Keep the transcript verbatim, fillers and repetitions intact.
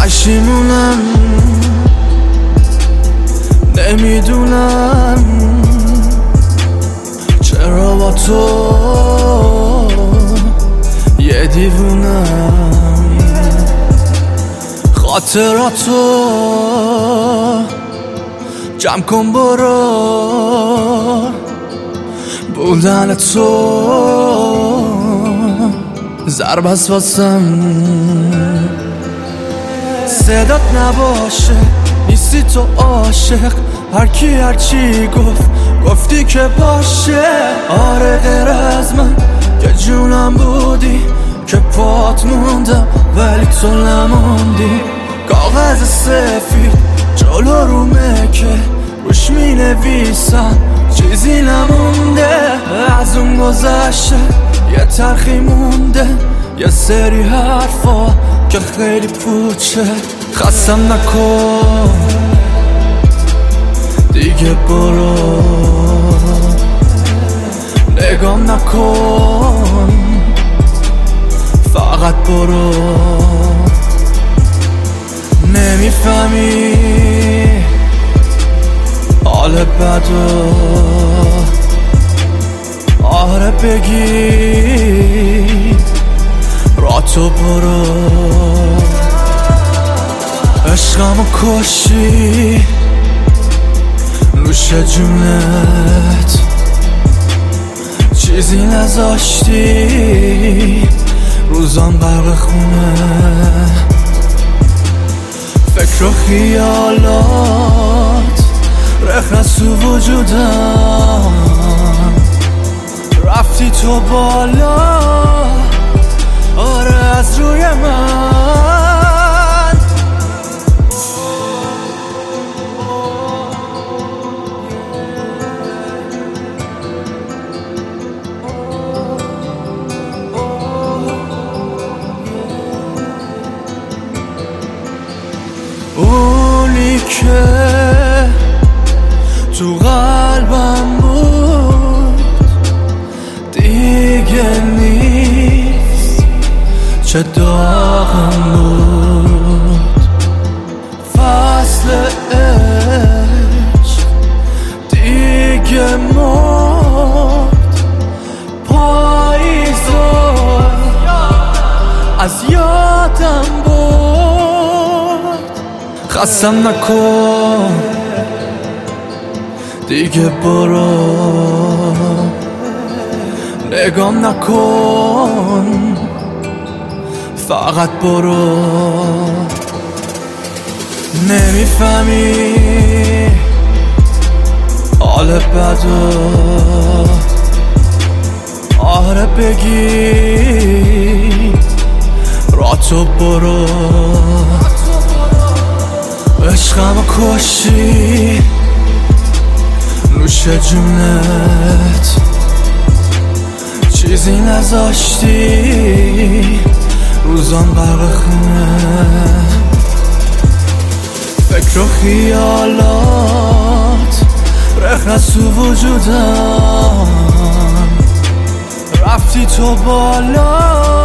پشیمونم، نمیدونم چرا با تو یه دیوونم. خاطراتو جمع کن برو، بودن تو ضرب است واسم. صدات نباشه نیستی تو عاشق، هر کی هر چی گفت گفتی که باشه. آره غیر از من که جونم بودی، که پات موندم ولی تو نموندی. کاغذ سفید جلو رومه که روش می نویسم چیزی نمونده. از اون گذشته یه تلخی مونده، یه سری حرفا که خیلی پوچه. خستم نکن دیگه برو، نگام نکن فقط برو. نمیفهمی حال بدو، آره بگی را تو برو. عشقمو کشی نوش جونت، چیزی نذاشتی روزان غرق خونه. فکر و خیالات رخص تو وجودم، رفتی تو بالا آره از روی من. اونی که تو قلبم بود دیگه نیست، چه داغم بود. فصل عشق دیگه مرد، پاییزو از یادم بود. خستم نکن دیگه برو، نگام نکن فقط برو. نمیفهمی حال بدو، آره بگی را تو برو. عشقمو کشی نوش جونت، چیزی نذاشتی روزان غرق خونه. فکر و خیالات رخص تو وجودم، رفتی تو بالا